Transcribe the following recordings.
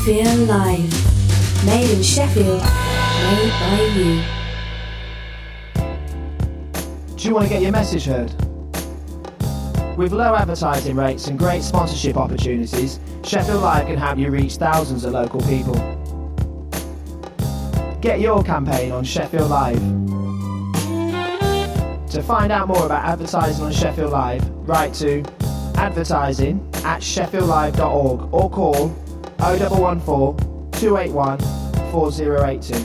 Sheffield Live. Made in Sheffield, made by you. Do you want to get your message heard? With low advertising rates and great sponsorship opportunities, Sheffield Live can help you reach thousands of local people. Get your campaign on Sheffield Live. To find out more about advertising on Sheffield Live, write to advertising@sheffieldlive.org or call 0114 281 4082.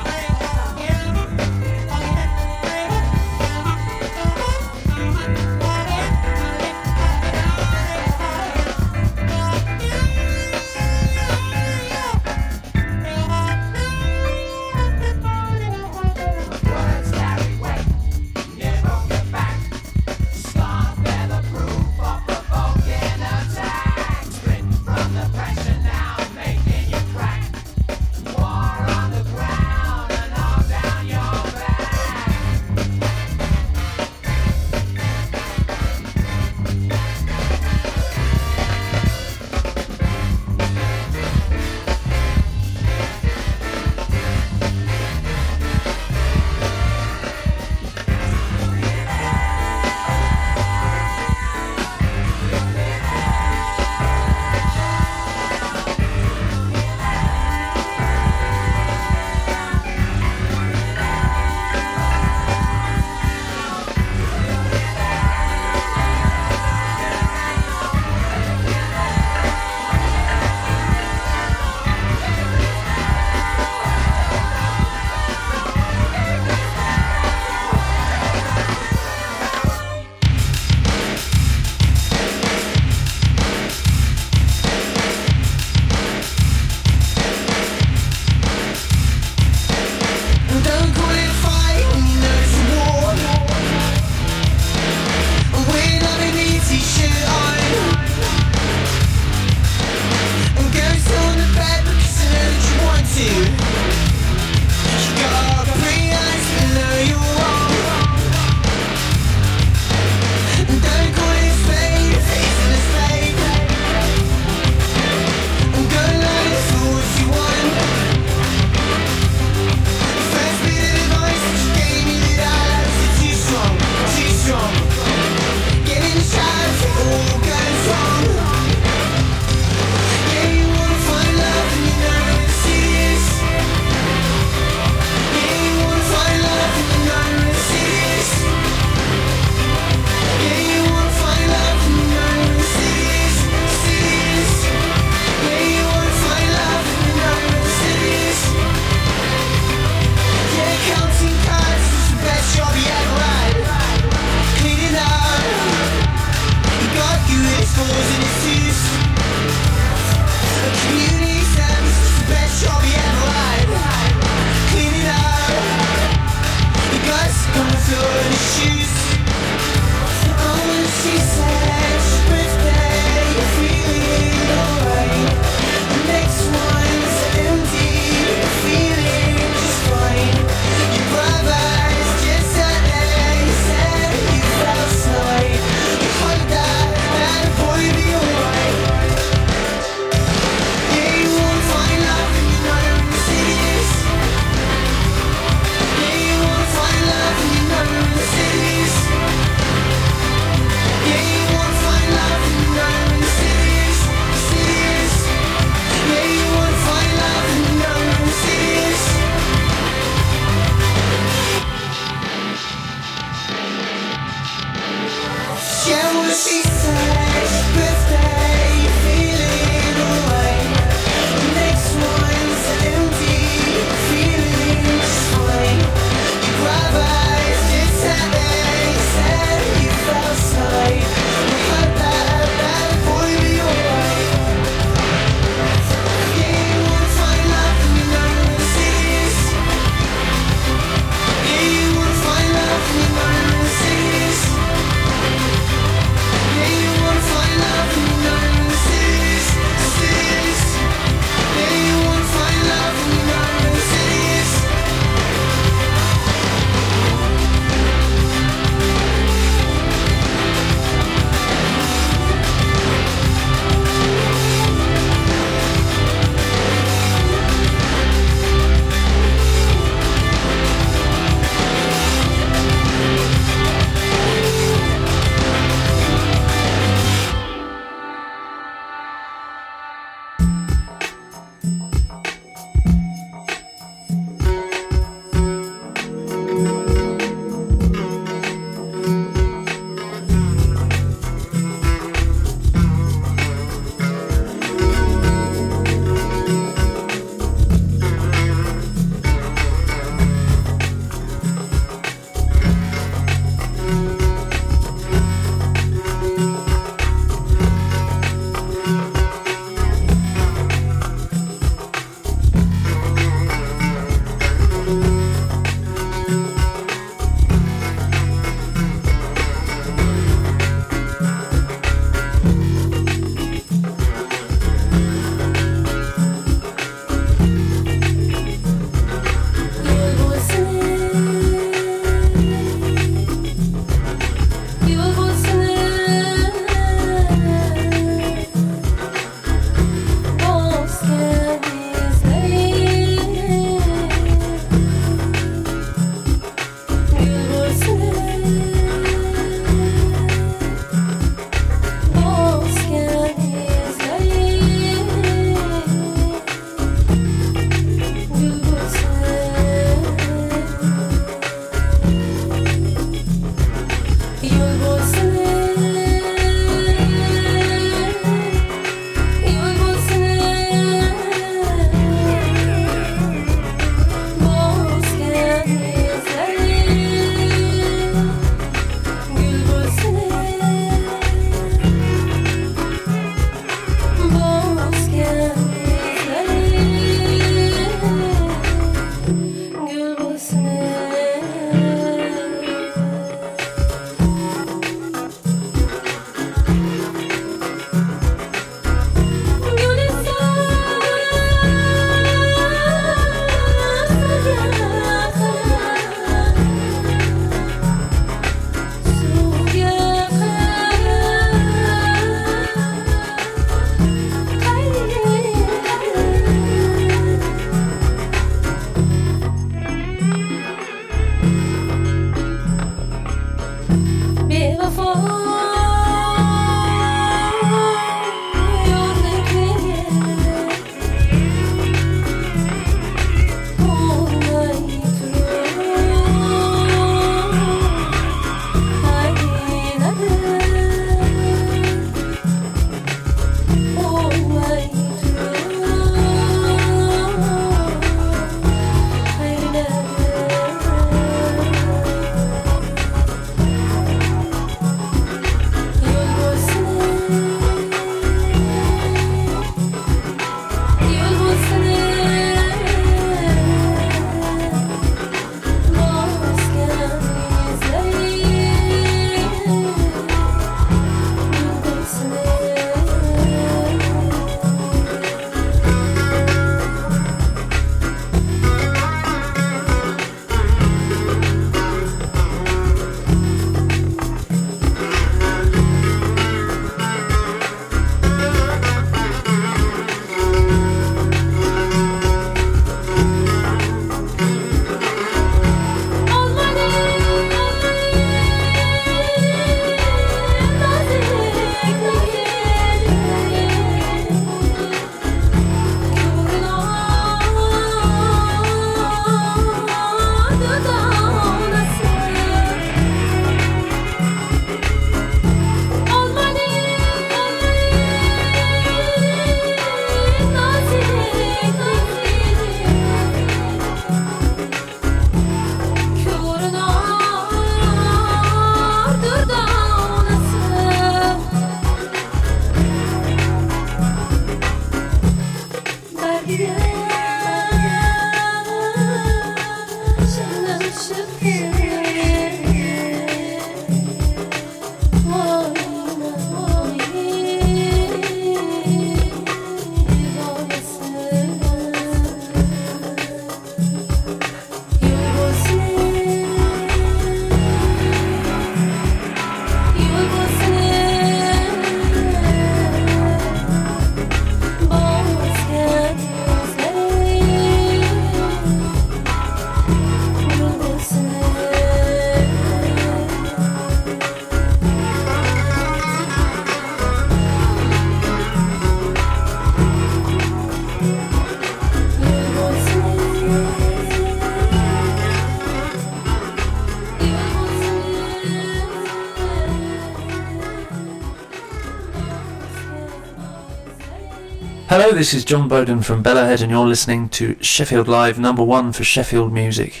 Hello, this is John Bowden from Bellahead and you're listening to Sheffield Live, #1 for Sheffield Music.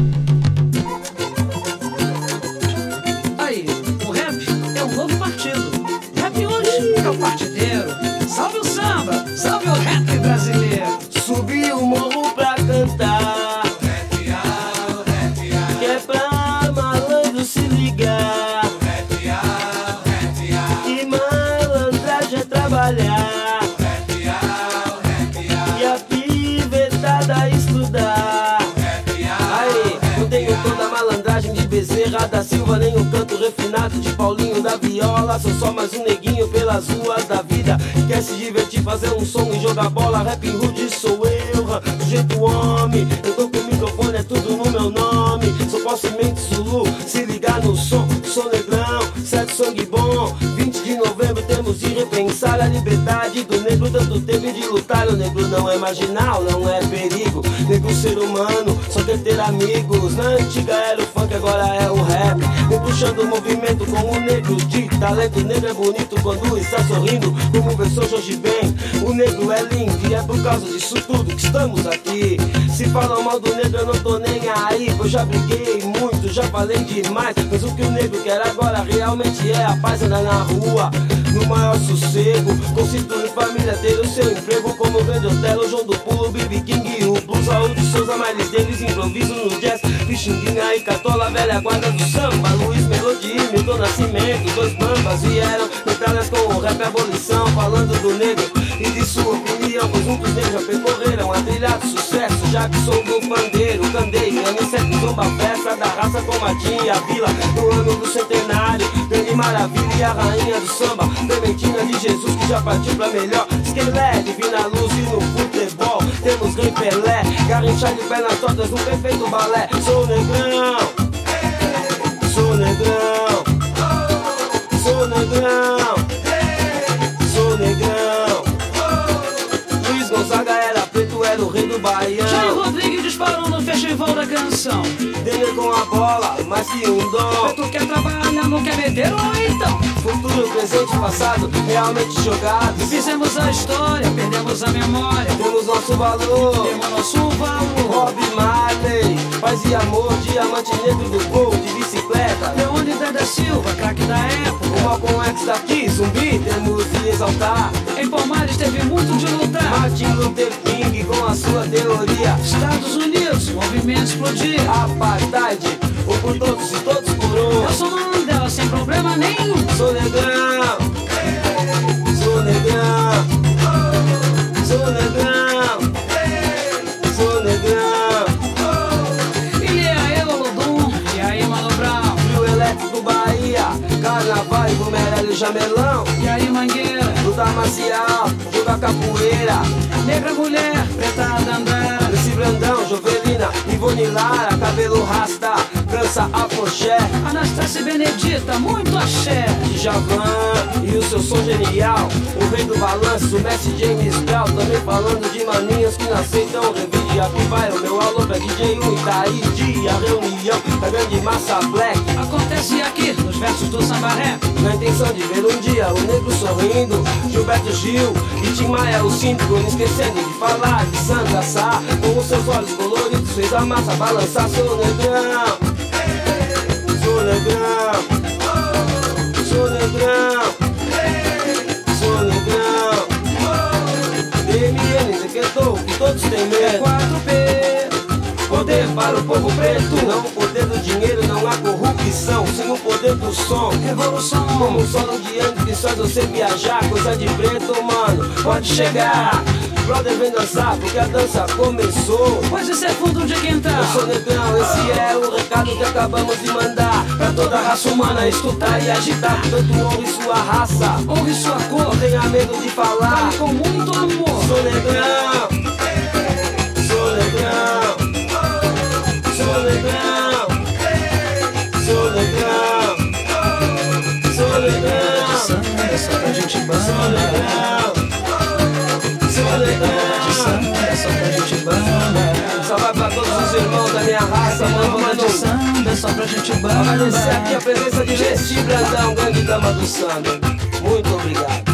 Aí, o rap é um novo partido. Rap hoje é o partideiro. Salve o samba, salve o rap brasileiro. Subi o morro pra cantar, que é pra malandro se ligar, e malandragem é trabalhar, e a pivetada estudar. Aí, não tenho toda a malandragem de Bezerra da Silva, nem o canto refinado de Paulinho da Viola. Sou só mais um neguinho pelas ruas da vida, quer se divertir, fazer um som e jogar bola. Rap rude sou eu, do jeito homem. Eu tô com o microfone, é tudo no meu nome. Sou possemente Zulu, se ligar no som. Sou negrão, certo sangue bom. 20 de novembro temos de repensar a liberdade do negro. Tanto tempo de lutar, o negro não é marginal, não é perigo. Negro ser humano, só quer ter amigos. Na antiga era o funk, agora é o rap. Vem puxando o movimento com o negro de talento. O negro é bonito quando está sorrindo, como o versor Jorge Ben. O negro é lindo e é por causa disso tudo que estamos aqui. Se falam mal do negro eu não tô nem aí, pois já briguei muito, já falei demais. Mas o que o negro quer agora realmente é a paz, andar na rua no maior sossego, constituir família, ter o seu emprego. Como o grande Otelo, João do Pulo, B.B. King, o Blues, Raul de Souza, Miles Davis, improviso no jazz, Pixinguinha e Catola, velha guarda do samba, Luiz Melodia, Milton Nascimento. Dois bambas vieram entradas com o rap abolição, falando do negro e de sua opinião, pois muitos negros já percorreram a trilha do sucesso. Já que sou do pandeiro, candeio, ano 7 zomba, festa da raça com Martim e a Vila. No ano do centenário, Grande Maravilha e a rainha do samba, Clementina de Jesus, que já partiu pra melhor. Esquelé, Divina Luz e no futebol temos Rei Pelé, Garrincha de pé nas tortas no perfeito balé. Sou negrão, sou negrão, sou negrão, sou negrão. Luiz Gonzaga era preto, era o rei do Baião. Jair Rodrigues disparou no festival da canção. Dele com a bola, mais que um dom. Tu quer trabalhar, não quer meter ou então? Futuro, presente e passado, realmente jogados. Fizemos a história, perdemos a memória. Temos nosso valor, Temos nosso valor. Bob Marley, paz e amor, diamante negro do gol, de bicicleta. Leônidas da Silva, craque da época. O Malcolm X daqui, zumbi, temos de exaltar. Em Palmares teve muito de lutar. Martin Luther King com a sua teoria. Estados Unidos, movimento explodir. Apartheid, um por todos e todos por um. Nelson Mandela sem problema nenhum. Sou negrão, sou negrão, sou negrão, sou negrão. Ele é eu, Lodum, e aí, Mano Brown. Rio Elétrico Bahia, Carnaval e Bumerelli Jamelão. E aí, Mangueira. Luta marcial, joga capoeira. Negra mulher, preta dandara. Esse Brandão, Jovelina, Ivone Lara, cabelo rasta, dança afoxé. Anastácia Benedita, muito axé. Djavan e o seu som genial. O rei do balanço, o Messi James Brown. Também falando de maninhos que não aceitam revide. Aqui vai o meu alô pra DJ Itaíde. A reunião da grande massa black Acontece aqui, nos versos do samba rap. na intenção de ver um dia o negro sorrindo. Gilberto Gil e Tim Maia, o síndico, não esquecendo de falar de Sandra Sá. Com os seus olhos coloridos fez a massa balançar. Sou negrão, sou negrão, sou negrão, sou negrão. DMN decretou que todos têm medo. 4P, Poder para o povo preto. Não o poder do dinheiro, não há corrupção, sim o poder do som. Revolução. Como um solo de ano que só você viajar. Coisa de preto, mano, pode chegar. Brother, vem dançar, porque a dança começou. Pois esse é fundo onde é que entrar. Eu sou negrão, esse é o recado que acabamos de mandar pra toda a raça humana escutar e agitar. Portanto, honre sua raça, Honre sua cor. não tenha medo de falar. Fale com muito amor. Sou negrão, sou negrão, sou negrão, sou negrão, sou negrão, Samba é só pra gente sou banda. negrão, sou negrão. Samba é só pra gente banda. Só vai pra todos os irmãos da minha raça, mano, Roda de mano. samba é só pra gente banda. Agradecer aqui a presença de Resti Brandão, grande dama do samba. Muito obrigado.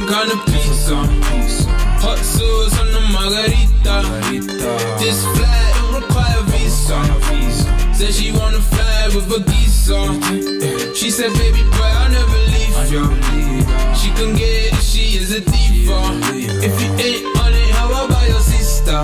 different kind of pizza. Hot sauce on the margarita. This flight don't require visa. Said she wanna fly with a geezer. She said, baby boy, I'll never leave you. She can get it, she is a diva. If you ain't on it, how about your sister?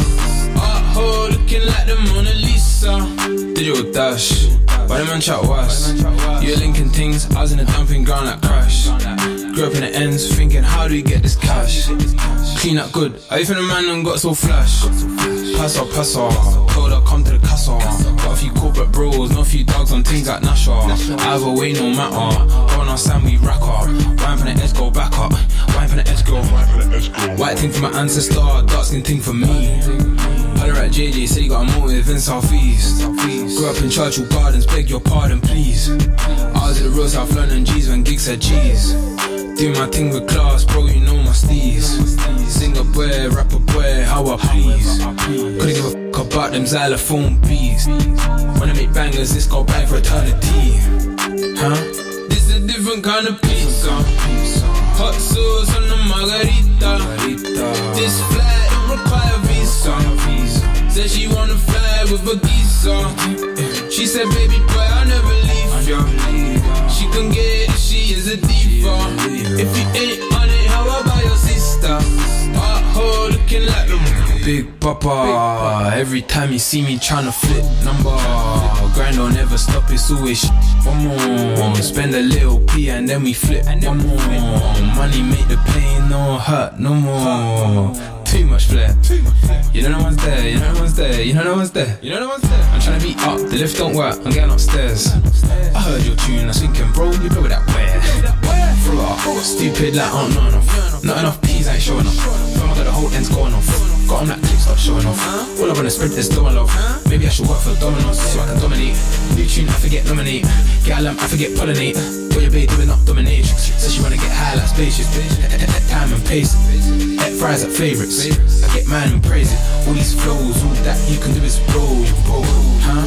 Art looking like the Mona Lisa. Digital dash, why the man chat was? You're linking things, I was in a dumping ground like Crash. Grew up in the ends, thinking how do we get this cash? Clean up good, I think the man done got so flash. Pass off, told her come to the castle. Got a few corporate bros, not a few dogs on things like Nasha. Either way no matter, going on Sam we rack up. Wine from the edge go back up, wine from the edge go. White thing for my ancestor, dark skin thing for me. Holler at JJ, say you got a motive in South East. Grew up in Churchill Gardens, beg your pardon please. I was at the real South London G's when gigs said cheese. Do my thing with class, bro, you know my steez. Singer boy, rapper boy, how I please. Couldn't give a fuck about them xylophone beats. Wanna make bangers, this go bang for eternity. Huh? This is a different kind of pizza. Hot sauce on the margarita. This flight don't require visa. Said she wanna fly with a geezer. She said, baby boy, I'll never leave you. She can get it, she is a diva. If you ain't on it, how about your sister? Art looking like the Big Papa. Every time you see me tryna flip number. Grind don't never stop, it's always one more. Spend a little P and then we flip one more. Money make the pain no hurt no more. Too much flair. You know no one's there, you know no one's there, you know no one's there, you know no one's there. I'm tryna be up, the lift don't work, I'm getting upstairs. I heard your tune, I was thinking, bro, you blow that where? Throw it up, stupid like not enough. Not enough peas ain't showing off. Fam, I got the whole ends going off. Got on that clip, start showing off. All I wanna sprint is doing love. Maybe I should work for Domino's so I can dominate. New tune, I forget nominate. Get a lamp, I forget pollinate. What your babe doing up dominatrix. Says she wanna get high like spaceships. Time and pace. Head fries at favourites. I get mine and praise it. All these flows, all that you can do is roll, huh?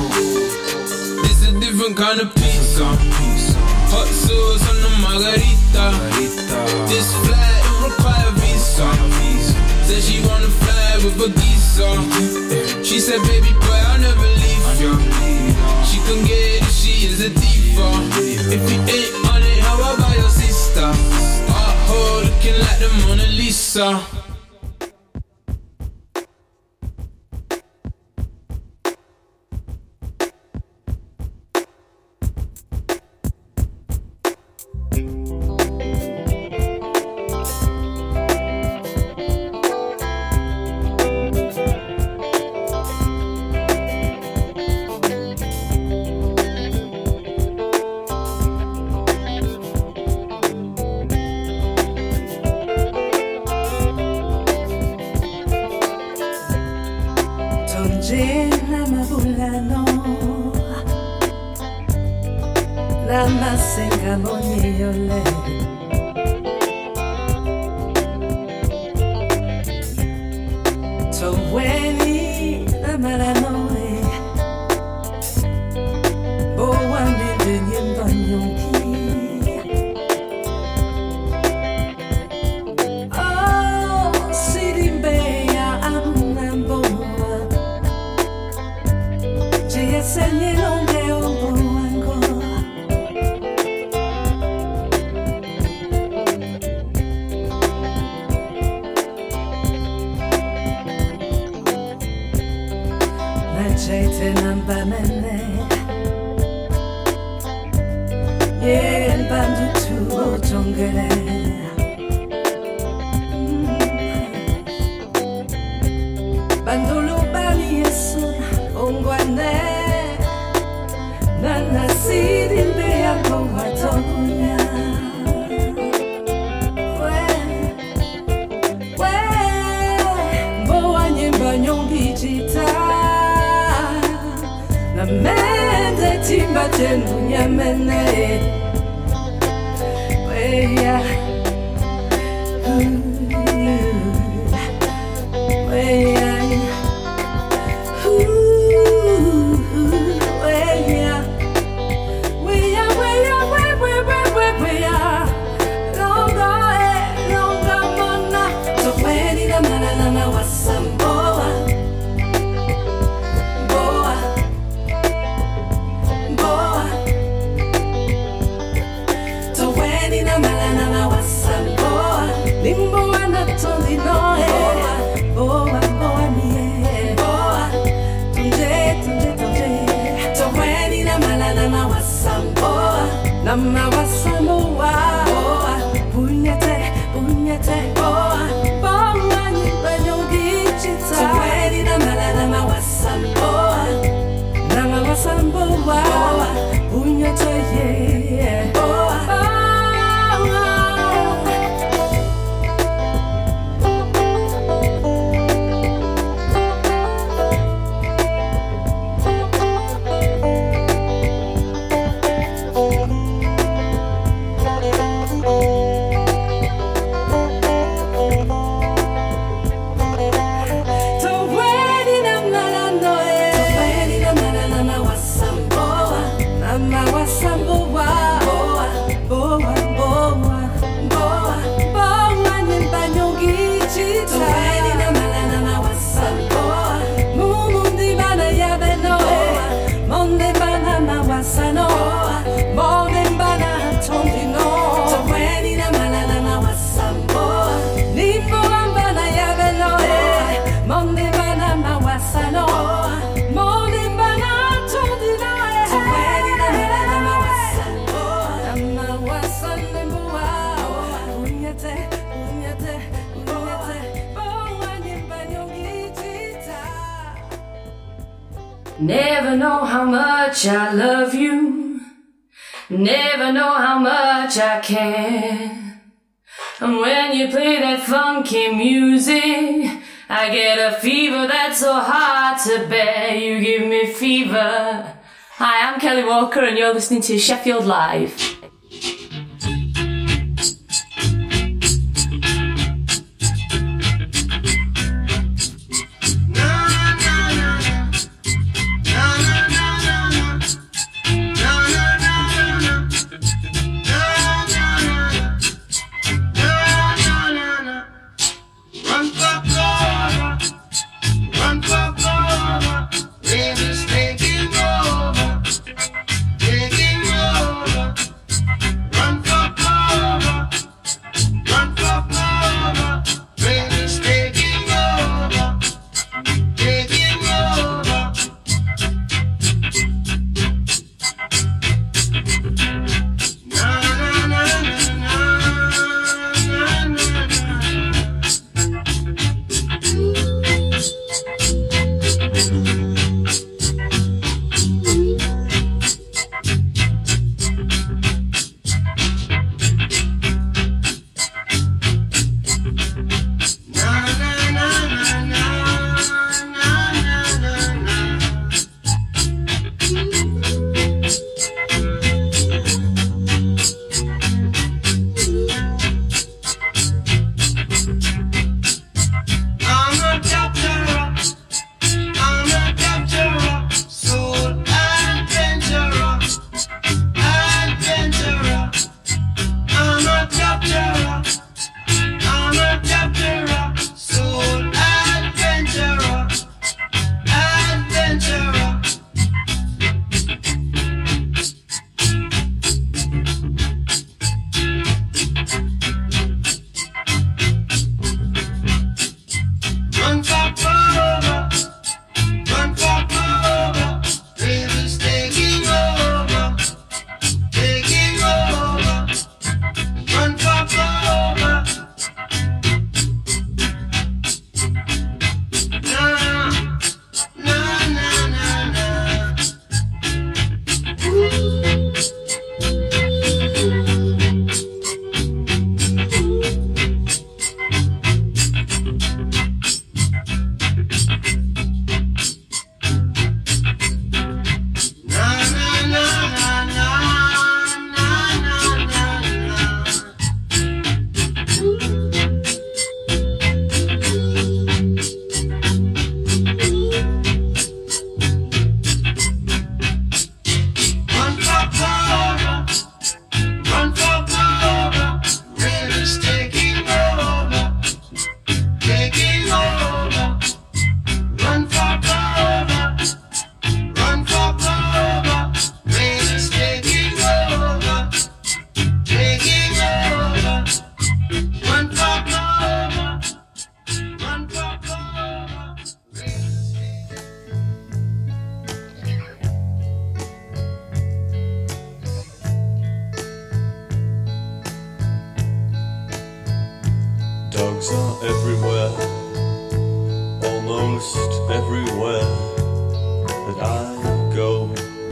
This is a different kind of pizza. Hot sauce on the margarita. This flight don't require visa. Said she wanna fly with a geezer. She said, baby boy, I'll never leave you. She can get it, she is a diva. If you ain't on it, how about your sister? Looking like the Mona Lisa. Long Never know how much I love you, never know how much I care. And when you play that funky music, I get a fever that's so hard to bear. You give me fever. Hi, I'm Kelly Walker and you're listening to Sheffield Live. dogs are everywhere, almost everywhere that I go.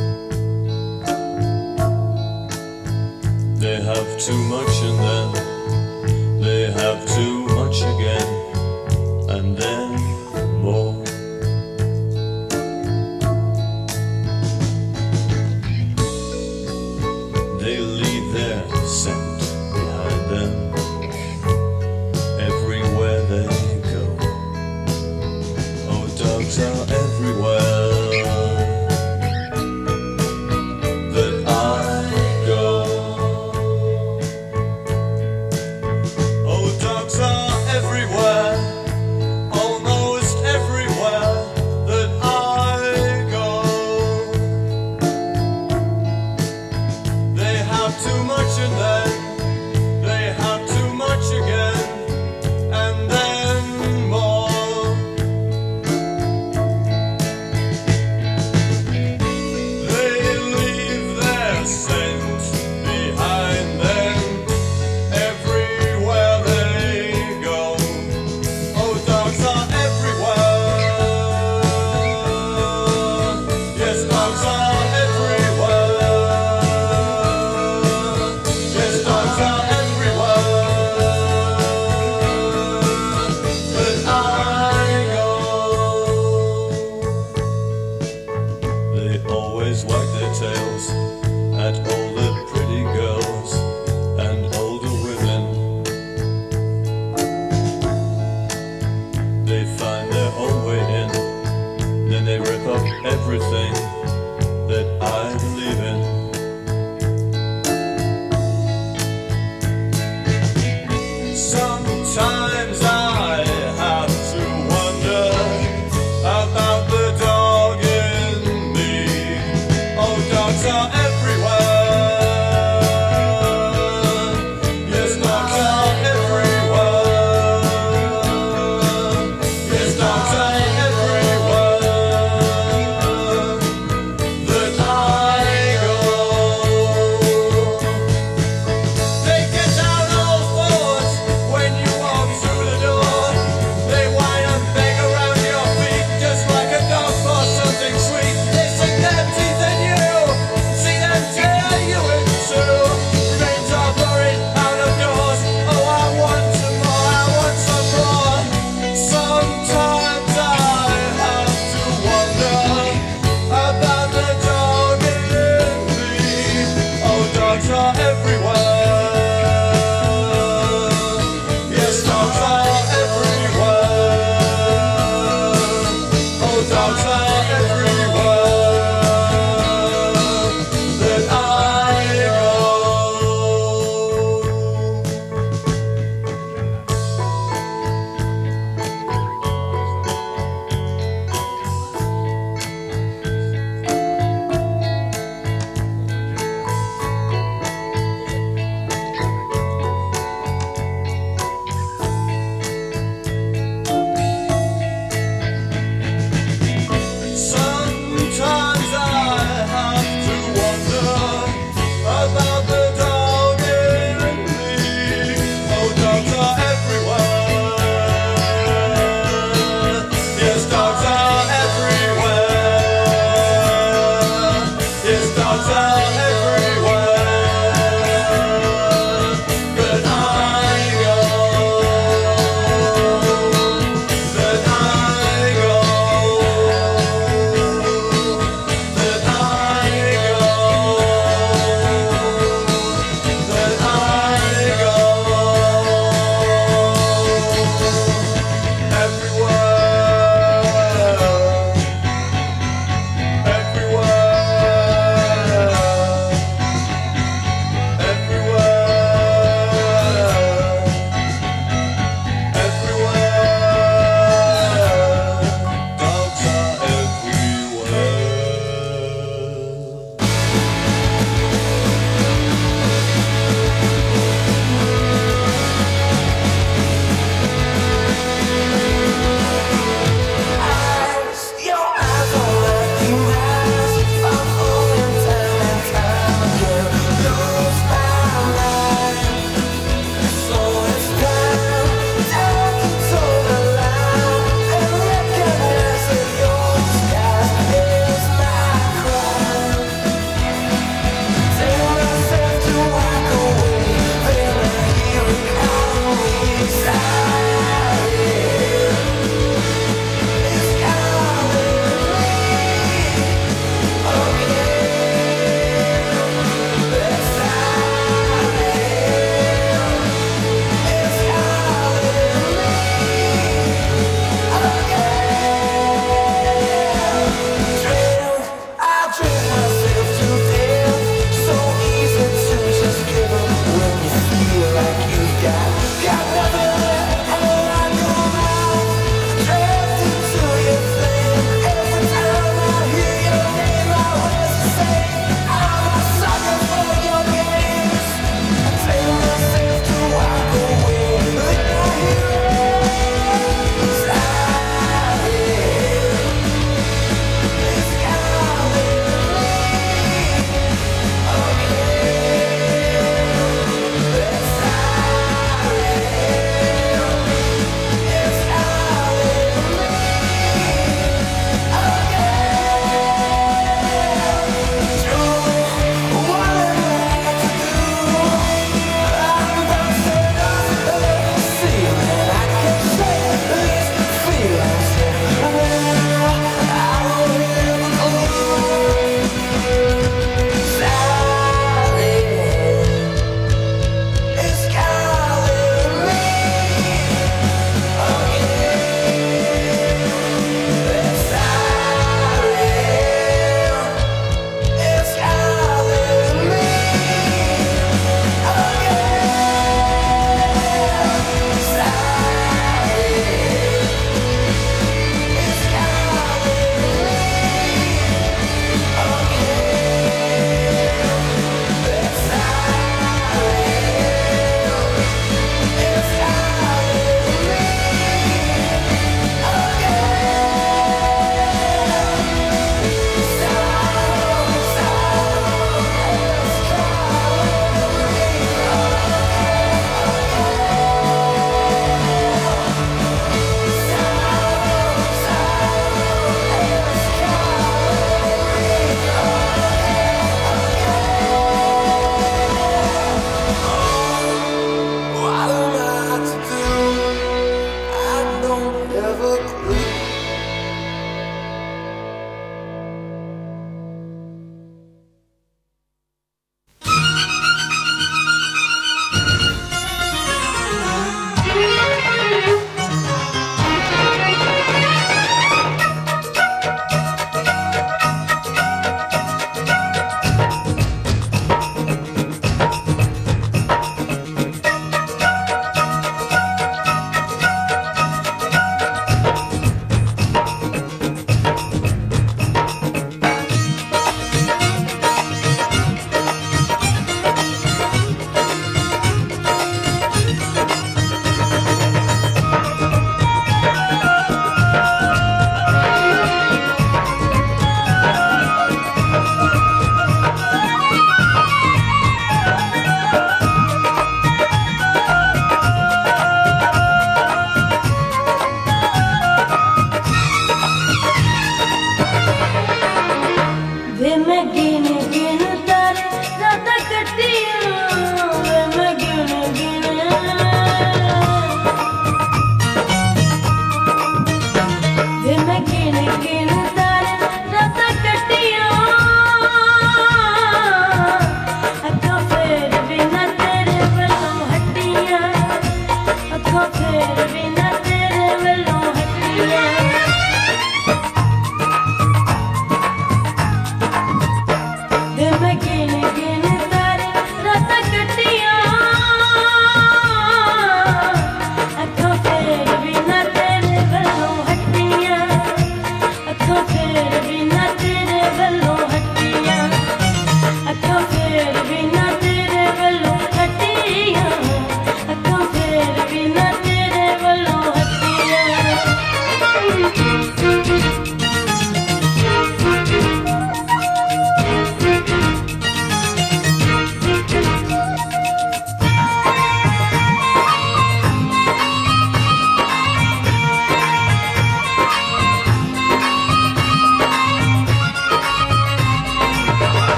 They have too much and then they have too much again, and then more. They leave their scent behind them everywhere they go. Oh, dogs are everywhere that I go.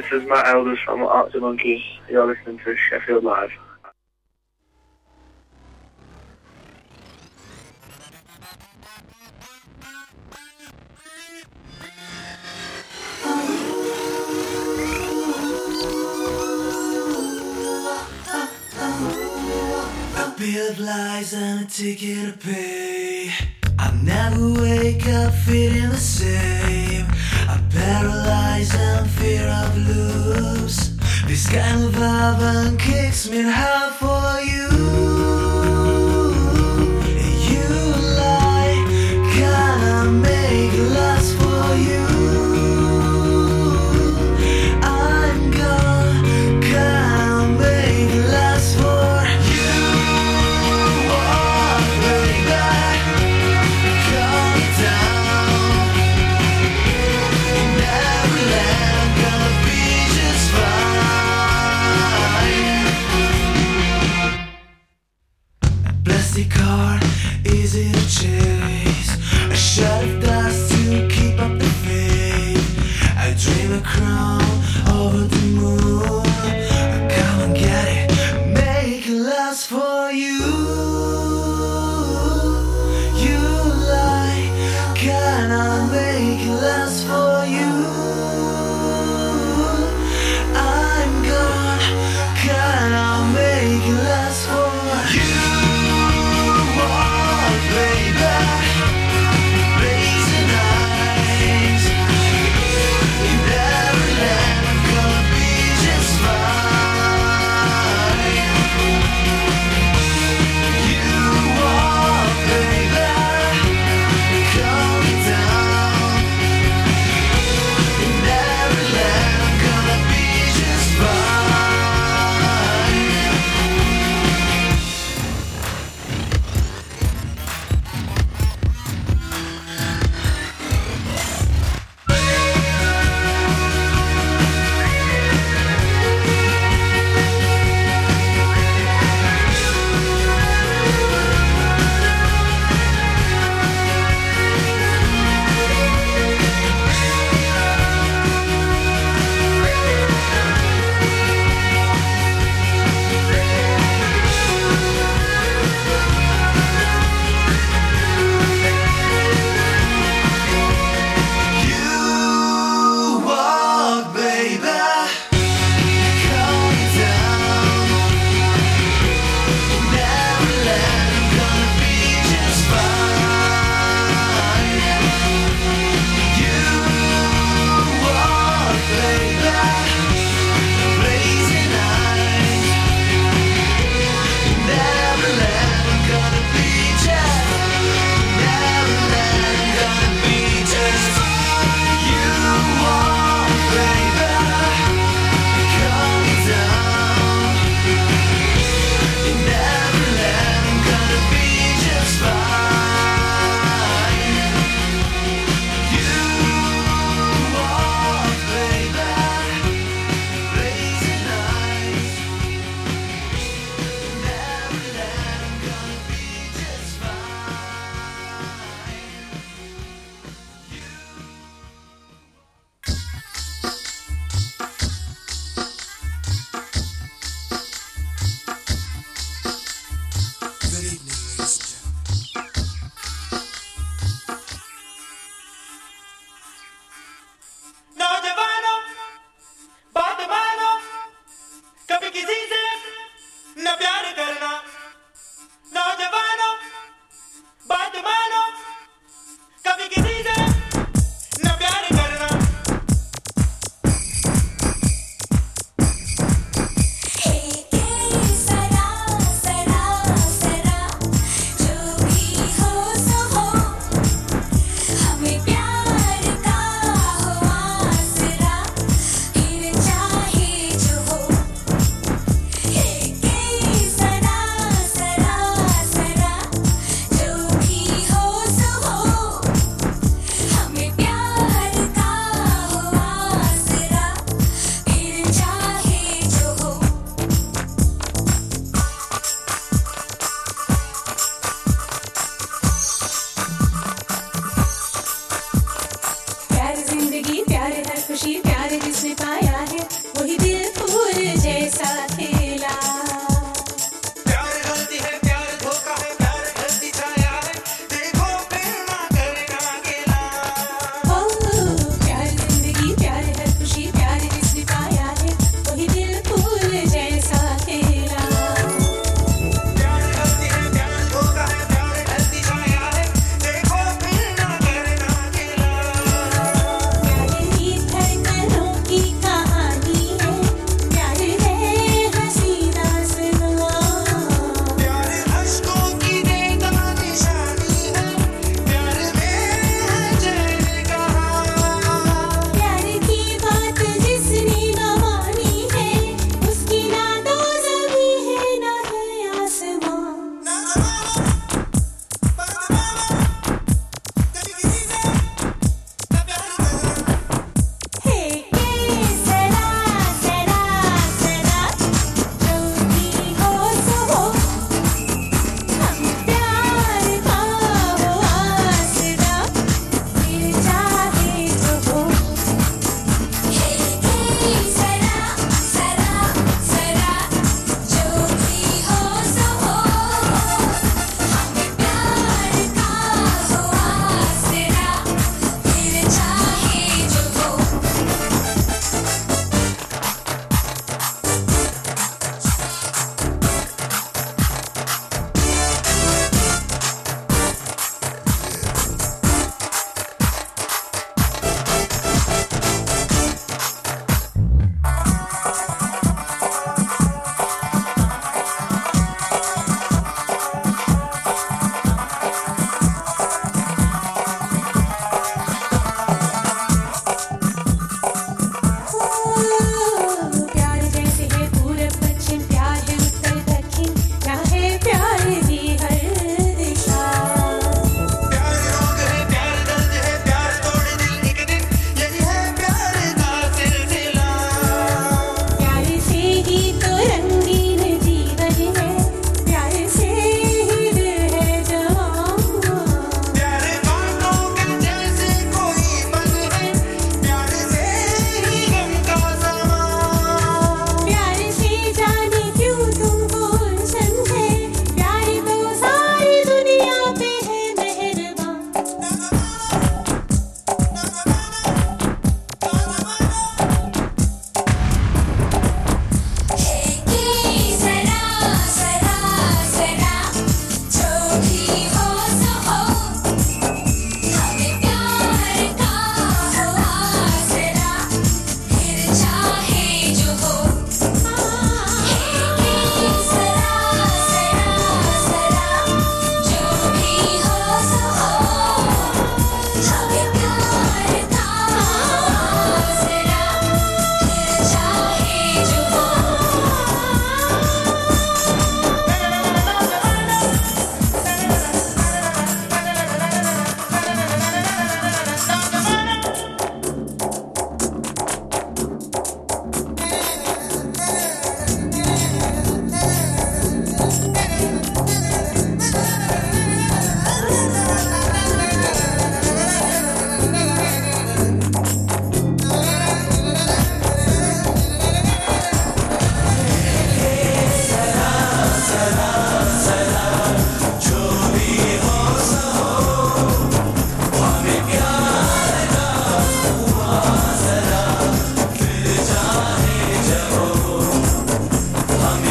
is Matt Elders from Arctic Monkeys. You're listening to Sheffield Live. A bill of lies and a ticket to pay. I never wake up feeling the same. I'm paralyzed and fear of lose. This kind of vibe kicks me hard for you.